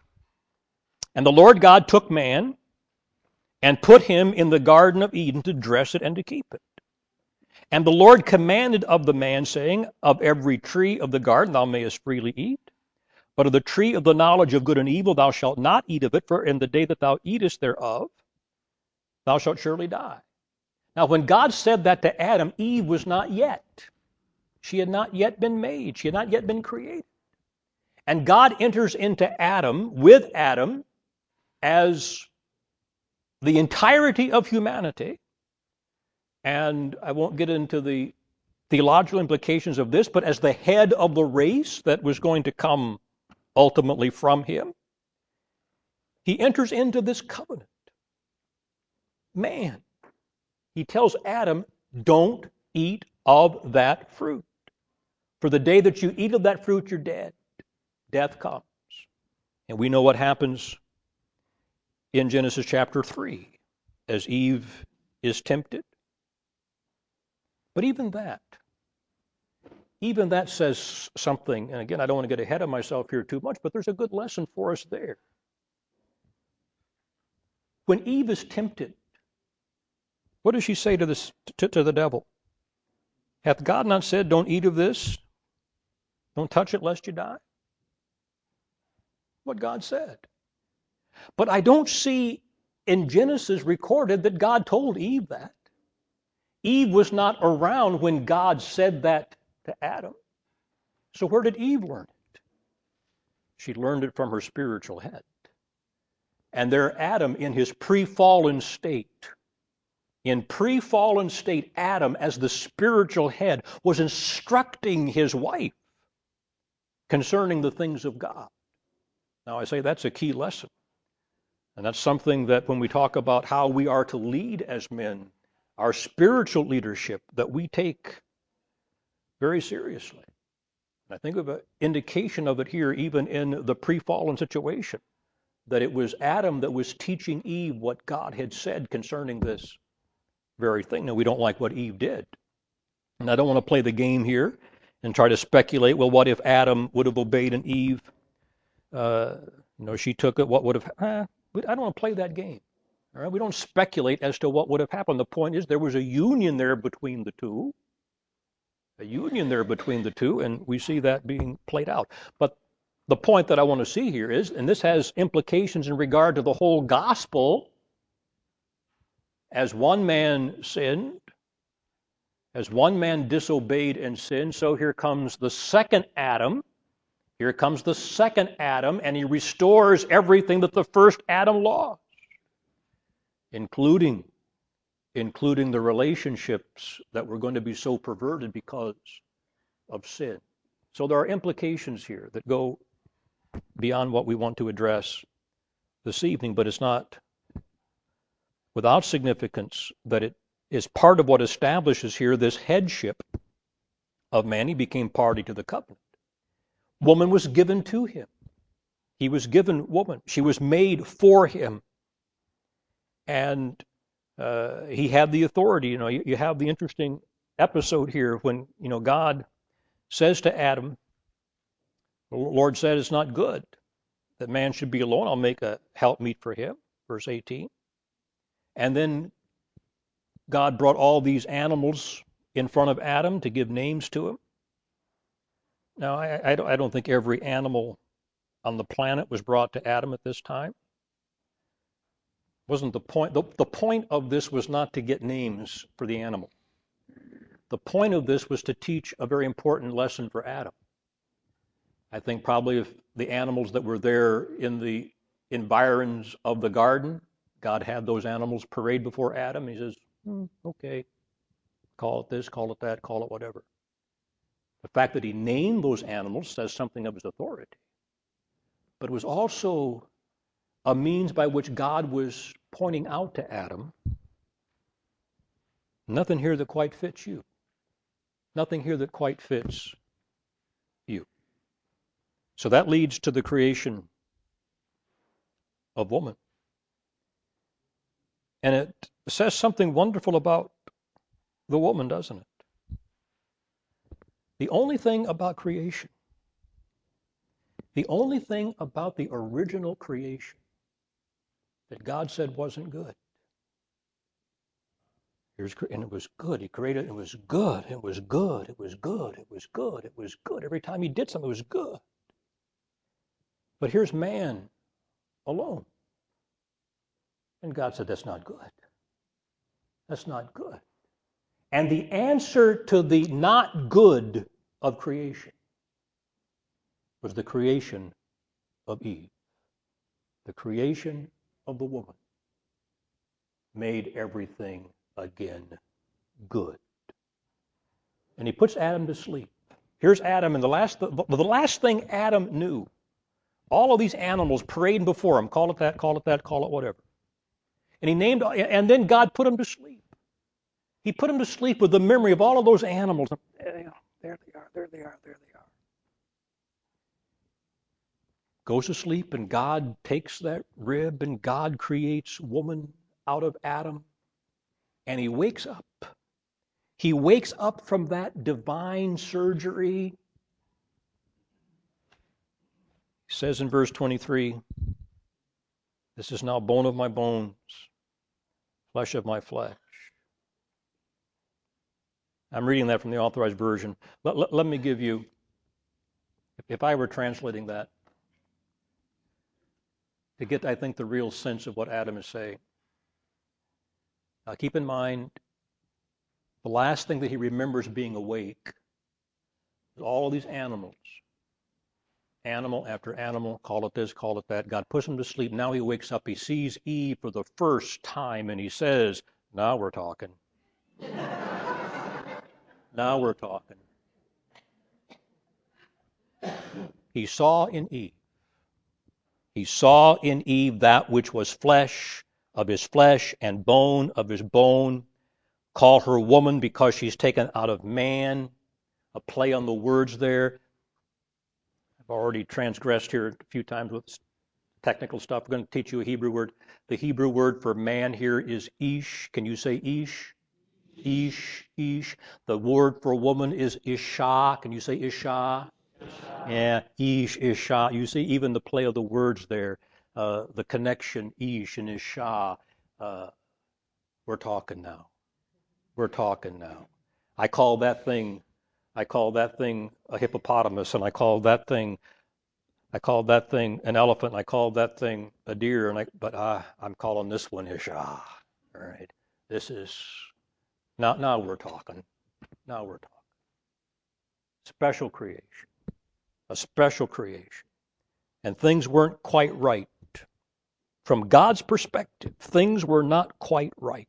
And the Lord God took man and put him in the Garden of Eden to dress it and to keep it. And the Lord commanded of the man, saying, Of every tree of the garden thou mayest freely eat, but of the tree of the knowledge of good and evil thou shalt not eat of it, for in the day that thou eatest thereof, thou shalt surely die. Now when God said that to Adam, Eve was not yet. She had not yet been made. She had not yet been created. And God enters into Adam, with Adam, as the entirety of humanity. And I won't get into the theological implications of this, but as the head of the race that was going to come ultimately from him, he enters into this covenant. Man, he tells Adam, don't eat of that fruit. For the day that you eat of that fruit, you're dead. Death comes. And we know what happens in Genesis chapter 3 as Eve is tempted. But even that says something, and again, I don't want to get ahead of myself here too much, but there's a good lesson for us there. When Eve is tempted, what does she say to the devil? Hath God not said, don't eat of this? Don't touch it lest you die? What God said. But I don't see in Genesis recorded that God told Eve that. Eve was not around when God said that to Adam. So where did Eve learn it? She learned it from her spiritual head. And there Adam in his pre-fallen state, Adam as the spiritual head was instructing his wife concerning the things of God. Now I say that's a key lesson. And that's something that when we talk about how we are to lead as men, our spiritual leadership, that we take very seriously. And I think of an indication of it here, even in the pre-fallen situation, that it was Adam that was teaching Eve what God had said concerning this very thing. Now, we don't like what Eve did. And I don't want to play the game here and try to speculate, well, what if Adam would have obeyed and Eve, she took it, what would have, I don't want to play that game. All right? We don't speculate as to what would have happened. The point is there was a union there between the two. a union there between the two, and we see that being played out. But the point that I want to see here is, and this has implications in regard to the whole gospel, as one man sinned, as one man disobeyed and sinned, so here comes the second Adam. Here comes the second Adam, and he restores everything that the first Adam lost, including the relationships that were going to be so perverted because of sin. So there are implications here that go beyond what we want to address this evening, but it's not without significance that it is part of what establishes here this headship of man. He became party to the covenant. Woman was given to him. He was given woman. She was made for him. And he had the authority. You have the interesting episode here when, God says to Adam, the Lord said it's not good that man should be alone. I'll make a helpmeet for him, verse 18. And then God brought all these animals in front of Adam to give names to him. Now, I don't think every animal on the planet was brought to Adam at this time. Wasn't the point. The point of this was not to get names for the animal. The point of this was to teach a very important lesson for Adam. I think probably if the animals that were there in the environs of the garden, God had those animals parade before Adam. He says, okay, call it this, call it that, call it whatever. The fact that he named those animals says something of his authority. But it was also a means by which God was pointing out to Adam, nothing here that quite fits you. Nothing here that quite fits you. So that leads to the creation of woman. And it says something wonderful about the woman, doesn't it? The only thing about creation, the only thing about the original creation that God said wasn't good. And it was good. He created it. It was good. It was good. It was good. It was good. It was good. Every time he did something, it was good. But here's man alone. And God said, that's not good. That's not good. And the answer to the not good of creation was the creation of Eve. The creation of the woman made everything again good. And he puts Adam to sleep. Here's Adam, and the last thing Adam knew, all of these animals parading before him, call it that, call it that, call it whatever. And then God put him to sleep. He put him to sleep with the memory of all of those animals. There they are, there they are, there they are. Goes to sleep, and God takes that rib, and God creates woman out of Adam, and he wakes up. He wakes up from that divine surgery. He says in verse 23, this is now bone of my bones, flesh of my flesh. I'm reading that from the Authorized Version. Let me give you, if I were translating that, to get, I think, the real sense of what Adam is saying. Now, keep in mind, the last thing that he remembers being awake is all of these animals. Animal after animal, call it this, call it that. God puts him to sleep. Now he wakes up. He sees Eve for the first time, and he says, now we're talking. Now we're talking. He saw in Eve. He saw in Eve that which was flesh of his flesh and bone of his bone. Call her woman because she's taken out of man. A play on the words there. I've already transgressed here a few times with technical stuff. I'm going to teach you a Hebrew word. The Hebrew word for man here is ish. Can you say ish? Ish, ish. The word for woman is isha. Can you say isha? Yeah, ish, isha. You see even the play of the words there, the connection, ish and isha. We're talking now. We're talking now. I call that thing I called that thing a hippopotamus, and I called that thing an elephant, and I called that thing a deer, but I'm calling this one Ishah. All right, this is now we're talking. Now we're talking. Special creation, a special creation, and things weren't quite right from God's perspective. Things were not quite right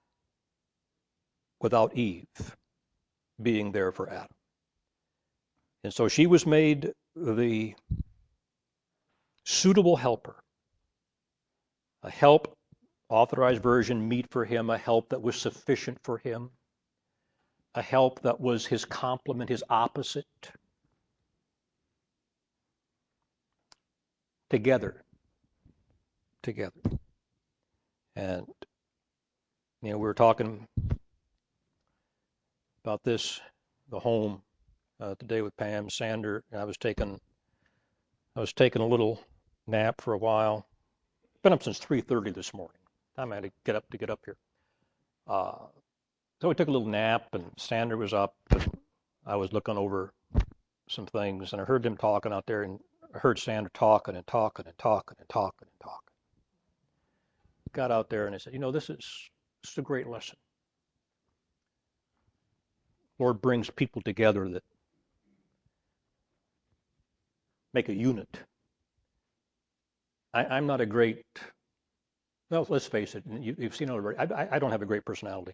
without Eve being there for Adam, and so she was made the suitable helper, a help, Authorized Version, meet for him, a help that was sufficient for him, a help that was his complement, his opposite. Together. And, we were talking about this, the home, today with Pam Sander, and I was taking a little nap for a while. Been up since 3:30 this morning. Time I had to get up here. So we took a little nap, and Sander was up, and I was looking over some things, and I heard them talking out there, and I heard Sander talking. Got out there, and I said, this is a great lesson. Lord brings people together that make a unit. I'm not a great, well, let's face it, you've seen it already. I don't have a great personality.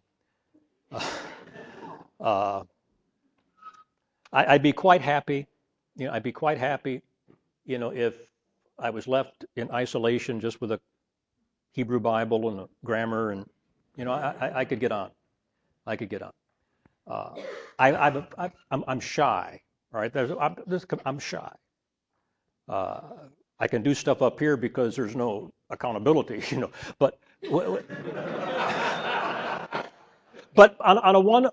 I'd be quite happy, if I was left in isolation just with a Hebrew Bible and a grammar, and I could get on. I'm shy. All right, I'm shy. I can do stuff up here because there's no accountability, But but on a one,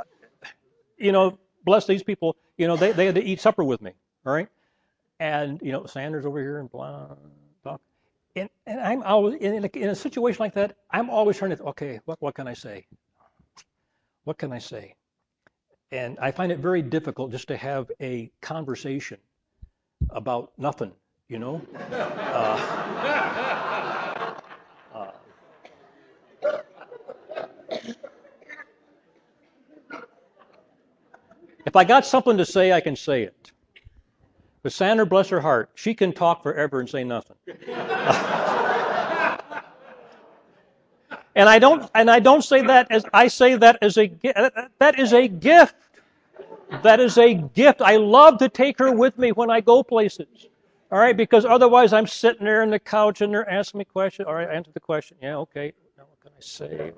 bless these people. They had to eat supper with me. All right, and Sanders over here and blah talk. And I'm always in a situation like that. I'm always trying to okay, what can I say? What can I say? And I find it very difficult just to have a conversation about nothing, If I got something to say, I can say it. But Sandra, bless her heart, she can talk forever and say nothing. And I don't say that as I say that as a that is a gift. That is a gift. I love to take her with me when I go places. All right, because otherwise I'm sitting there on the couch and they're asking me questions. All right, answer the question. Yeah, okay. Now what can I say?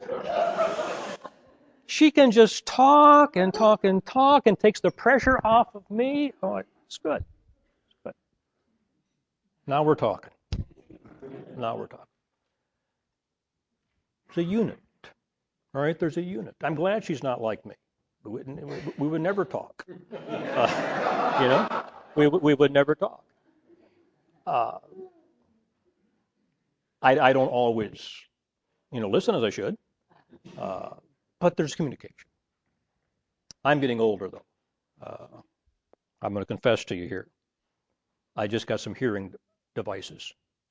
She can just talk and takes the pressure off of me. Oh, it's good. It's good. Now we're talking. It's a unit. All right, there's a unit. I'm glad she's not like me. We would never talk. We would never talk. I don't always, listen as I should, but there's communication. I'm getting older, though. I'm going to confess to you here. I just got some hearing devices.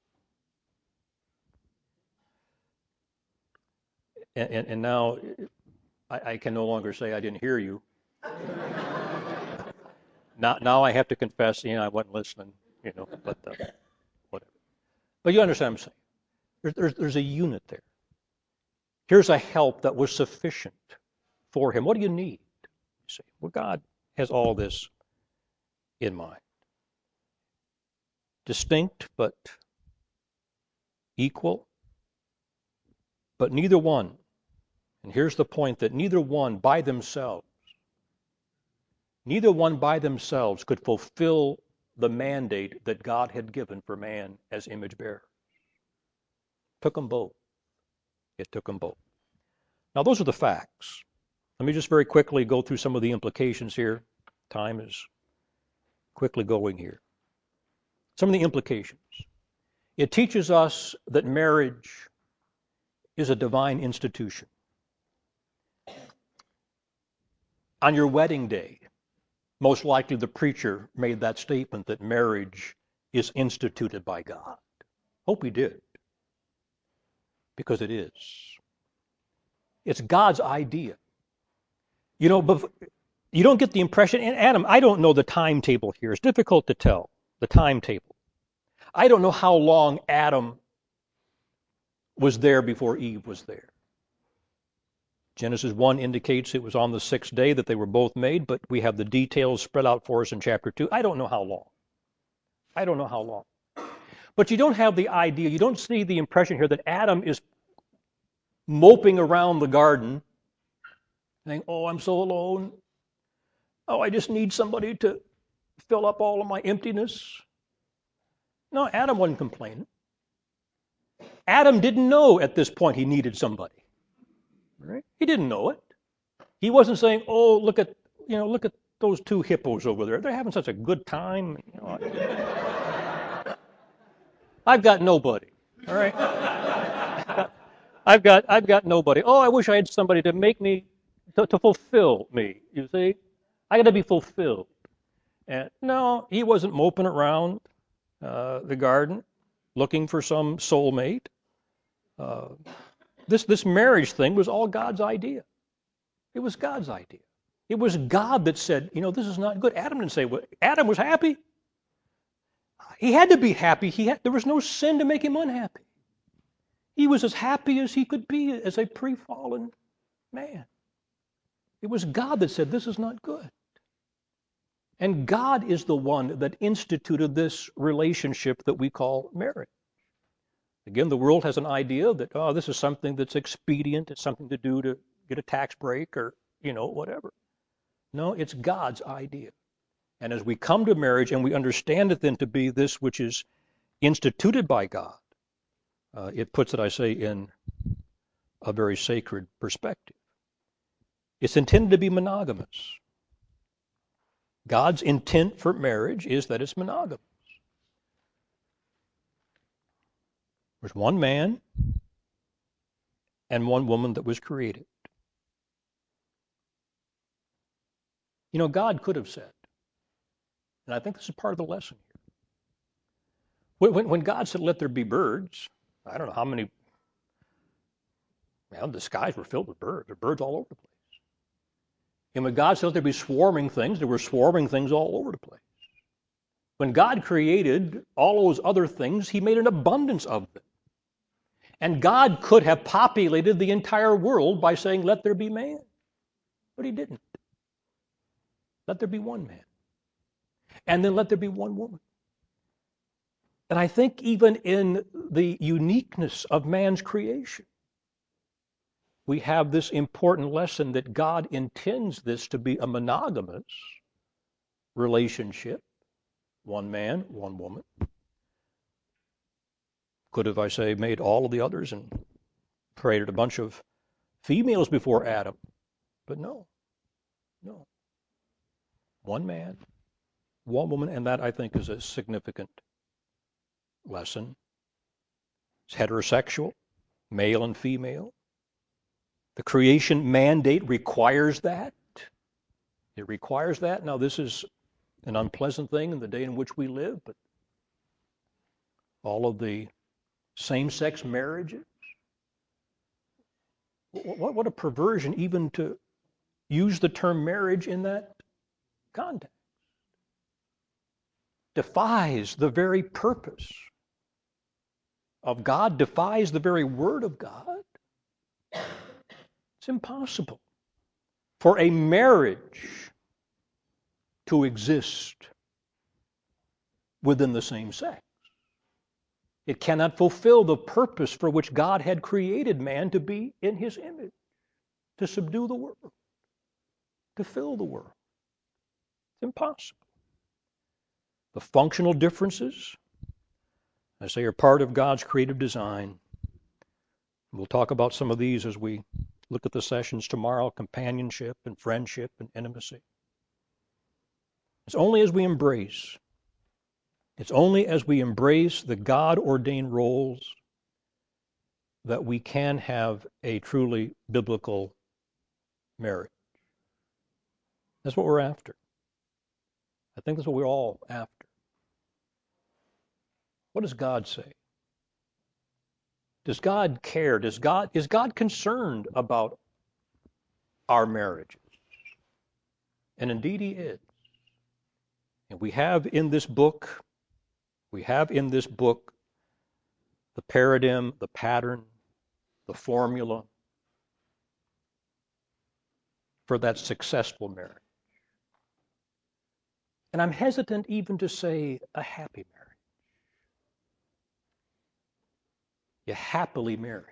And now I can no longer say I didn't hear you. Now I have to confess, I wasn't listening, but whatever. But you understand what I'm saying. There's a unit there. Here's a help that was sufficient for him. What do you need? You say, well, God has all this in mind. Distinct but equal, but neither one. And here's the point, that neither one by themselves could fulfill the mandate that God had given for man as image bearer. Took them both. It took them both. Now, those are the facts. Let me just very quickly go through some of the implications here. Time is quickly going here. Some of the implications. It teaches us that marriage is a divine institution. On your wedding day, most likely the preacher made that statement that marriage is instituted by God. Hope he did, because it is. It's God's idea. You know, but you don't get the impression, and Adam, I don't know the timetable here. It's difficult to tell, the timetable. I don't know how long Adam was there before Eve was there. Genesis 1 indicates it was on the sixth day that they were both made, but we have the details spread out for us in chapter 2. I don't know how long. I don't know how long. But you don't have the idea, you don't see the impression here that Adam is moping around the garden, saying, oh, I'm so alone. Oh, I just need somebody to fill up all of my emptiness. No, Adam wasn't complaining. Adam didn't know at this point he needed somebody. Right? He didn't know it. He wasn't saying, "Oh, look at those two hippos over there. They're having such a good time. I've got nobody. All right, I've got nobody. Oh, I wish I had somebody to make me to fulfill me. You see, I got to be fulfilled." And no, he wasn't moping around the garden looking for some soulmate. This marriage thing was all God's idea. It was God's idea. It was God that said, this is not good. Adam didn't say, well, Adam was happy. He had to be happy. There was no sin to make him unhappy. He was as happy as he could be as a pre-fallen man. It was God that said, this is not good. And God is the one that instituted this relationship that we call marriage. Again, the world has an idea that, oh, this is something that's expedient. It's something to do to get a tax break or, whatever. No, it's God's idea. And as we come to marriage and we understand it then to be this which is instituted by God, it puts it, I say, in a very sacred perspective. It's intended to be monogamous. God's intent for marriage is that it's monogamous. There's one man and one woman that was created. God could have said, and I think this is part of the lesson here. When God said, let there be birds, I don't know how many, the skies were filled with birds. There were birds all over the place. And when God said, let there be swarming things, there were swarming things all over the place. When God created all those other things, he made an abundance of them. And God could have populated the entire world by saying, let there be man. But he didn't. Let there be one man. And then let there be one woman. And I think even in the uniqueness of man's creation, we have this important lesson that God intends this to be a monogamous relationship. One man, one woman. Could have, I say, made all of the others and created a bunch of females before Adam. But no. One man, one woman, and that, I think, is a significant lesson. It's heterosexual, male and female. The creation mandate requires that. It requires that. Now, this is an unpleasant thing in the day in which we live, but all of the same-sex marriages, what a perversion even to use the term marriage in that context. Defies the very purpose of God, defies the very word of God. It's impossible for a marriage to exist within the same sex. It cannot fulfill the purpose for which God had created man to be in his image, to subdue the world, to fill the world. It's impossible. The functional differences, I say, are part of God's creative design. We'll talk about some of these as we look at the sessions tomorrow, companionship and friendship and intimacy. It's only as we embrace the God-ordained roles that we can have a truly biblical marriage. That's what we're after. I think that's what we're all after. What does God say? Does God care? Is God concerned about our marriages? And indeed He is. And we have in this book the paradigm, the pattern, the formula for that successful marriage. And I'm hesitant even to say a happy marriage. You're happily married.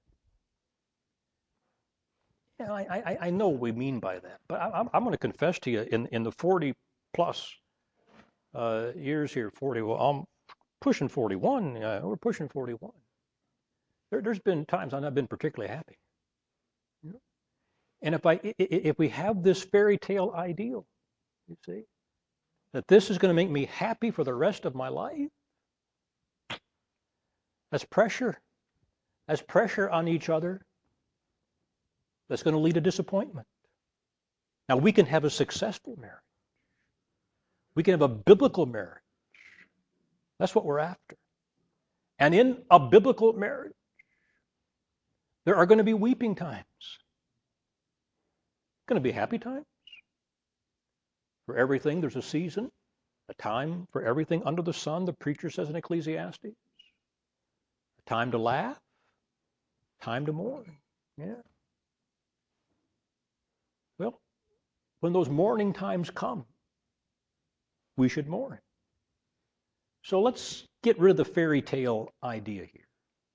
Yeah, I know what we mean by that, but I'm going to confess to you, in the 40 plus years here, 40, well, I'm pushing 41, we're pushing 41. There's been times I've not been particularly happy. You know? And if we have this fairy tale ideal, you see, that this is going to make me happy for the rest of my life, that's pressure. That's pressure on each other. That's going to lead to disappointment. Now, we can have a successful marriage. We can have a biblical marriage. That's what we're after. And in a biblical marriage, there are going to be weeping times. Going to be happy times. For everything, there's a season, a time for everything under the sun, the preacher says in Ecclesiastes. A time to laugh, time to mourn. Yeah. Well, when those mourning times come, we should mourn. So let's get rid of the fairy tale idea here.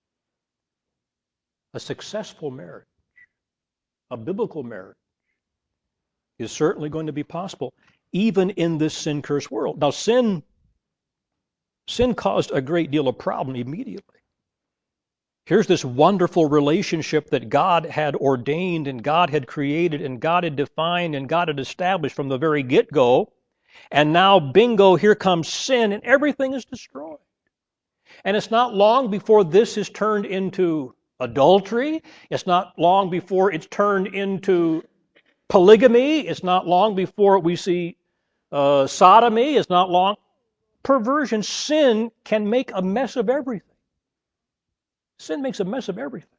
A successful marriage, a biblical marriage, is certainly going to be possible, even in this sin-cursed world. Now, sin caused a great deal of problem immediately. Here's this wonderful relationship that God had ordained and God had created and God had defined and God had established from the very get-go. And now, bingo, here comes sin and everything is destroyed. And it's not long before this is turned into adultery. It's not long before it's turned into polygamy. It's not long before we see sodomy. It's not long. Perversion, sin can make a mess of everything. Sin makes a mess of everything.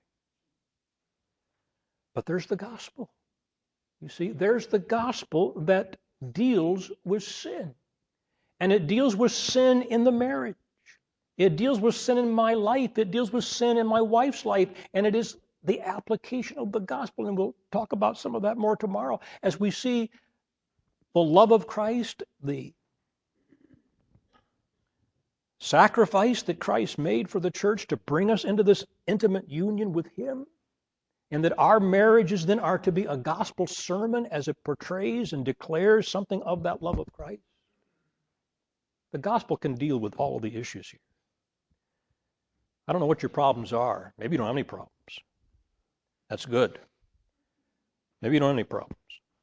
But there's the gospel. You see, there's the gospel that deals with sin. And it deals with sin in the marriage. It deals with sin in my life. It deals with sin in my wife's life. And it is the application of the gospel. And we'll talk about some of that more tomorrow as we see the love of Christ, the sacrifice that Christ made for the church to bring us into this intimate union with Him, and that our marriages then are to be a gospel sermon as it portrays and declares something of that love of Christ. The gospel can deal with all of the issues here. I don't know what your problems are. Maybe you don't have any problems. That's good. Maybe you don't have any problems.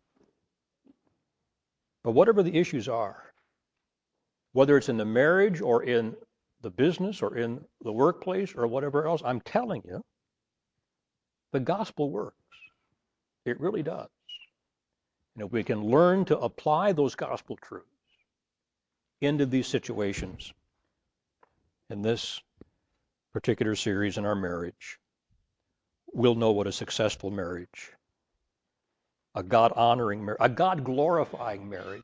But whatever the issues are, whether it's in the marriage or in the business or in the workplace or whatever else, I'm telling you, the gospel works. It really does. And if we can learn to apply those gospel truths into these situations in this particular series in our marriage, we'll know what a successful marriage, a God-honoring marriage, a God-glorifying marriage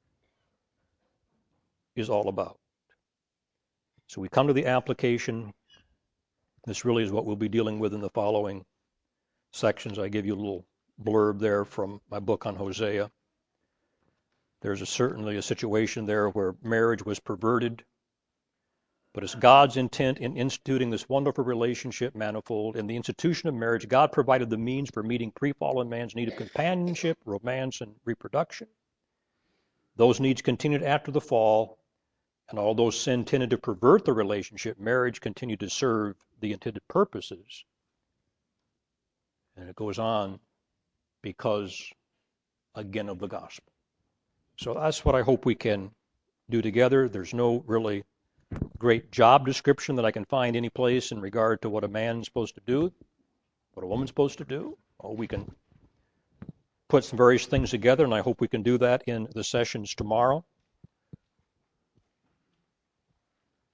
is all about. So we come to the application. This really is what we'll be dealing with in the following sections. I give you a little blurb there from my book on Hosea. There's certainly a situation there where marriage was perverted, but it's God's intent in instituting this wonderful relationship manifold. In the institution of marriage, God provided the means for meeting pre-fallen man's need of companionship, romance, and reproduction. Those needs continued after the fall, and although sin tended to pervert the relationship, marriage continued to serve the intended purposes. And it goes on because, again, of the gospel. So that's what I hope we can do together. There's no really great job description that I can find any place in regard to what a man's supposed to do, what a woman's supposed to do. Oh, we can put some various things together, and I hope we can do that in the sessions tomorrow.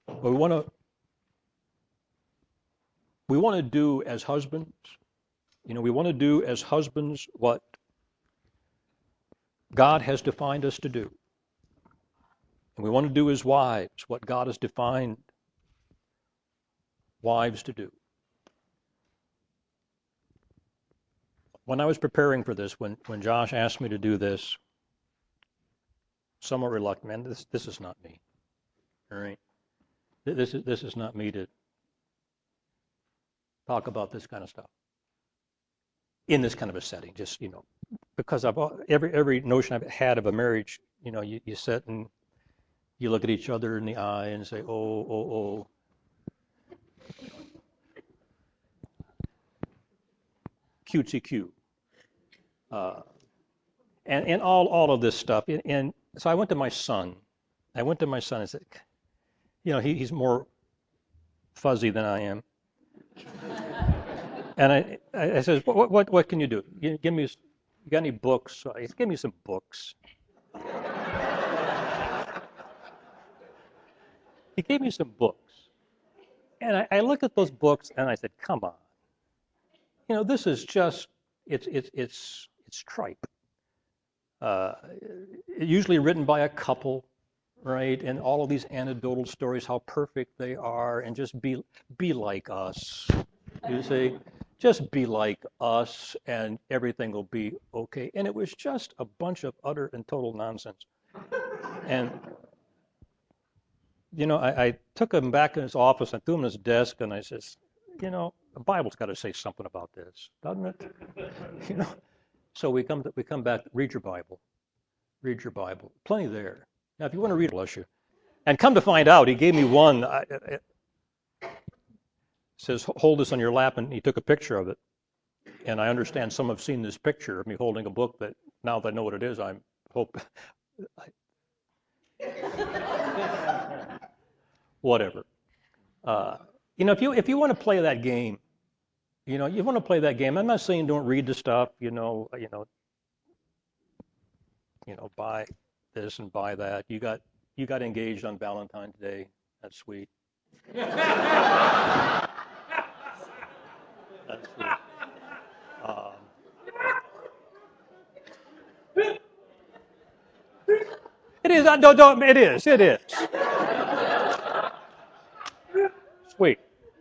But we want to do as husbands, we want to do as husbands what God has defined us to do. And we want to do as wives what God has defined wives to do. When I was preparing for this, when Josh asked me to do this, somewhat reluctant, man, this is not me. All right? This is not me to talk about this kind of stuff in this kind of a setting. Just because I've every notion I've had of a marriage, you sit and you look at each other in the eye and say, oh. Cutesy cute. And all of this stuff. And so I went to my son. And said, he's more fuzzy than I am. And I said, what can you do? You got any books? So he said, give me some books. He gave me some books. And I looked at those books and I said, come on. This is just, it's tripe. Usually written by a couple, right? And all of these anecdotal stories, how perfect they are, and just be like us. You see, just be like us, and everything will be okay. And it was just a bunch of utter and total nonsense. And I took him back in his office and threw him on his desk, and I says, the Bible's got to say something about this, doesn't it? So we come back, read your Bible. Read your Bible. Plenty there. Now, if you want to read, bless you. And come to find out, he gave me one. It says, hold this on your lap, and he took a picture of it. And I understand some have seen this picture of me holding a book that, now that I know what it is, I hope. Whatever. If you want to play that game, you want to play that game. I'm not saying don't read the stuff, buy this and buy that. You got engaged on Valentine's Day. That's sweet. That's sweet. It is. Don't. It is. It is. Sweet.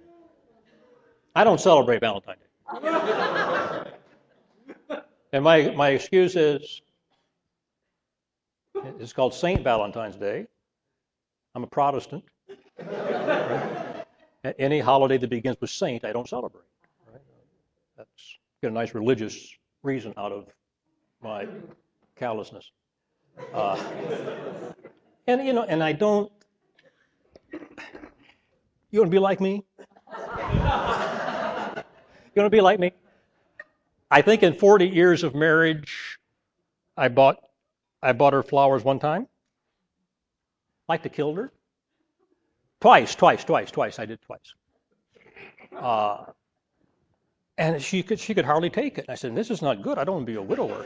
I don't celebrate Valentine's Day. And my excuse is, it's called Saint Valentine's Day. I'm a Protestant. Right? Any holiday that begins with saint, I don't celebrate. Right? That's get a nice religious reason out of my callousness. And I don't. You want to be like me? You want to be like me? I think in 40 years of marriage, I bought her flowers one time. Like to kill her. Twice. I did twice. And she could hardly take it. And I said, this is not good. I don't want to be a widower,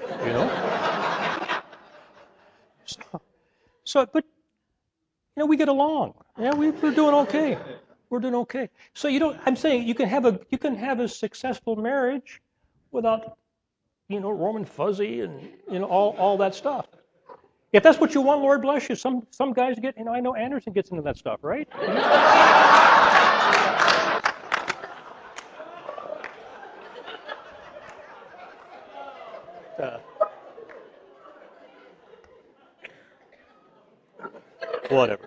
But we get along. Yeah, we're doing okay. We're doing okay. So I'm saying you can have a successful marriage without, warm and fuzzy and all that stuff. If that's what you want, Lord bless you. Some guys get, I know Anderson gets into that stuff, right? Whatever.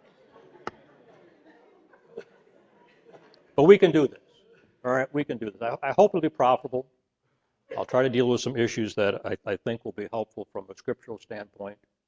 But we can do this. All right, we can do this. I hope it'll be profitable. I'll try to deal with some issues that I think will be helpful from a scriptural standpoint.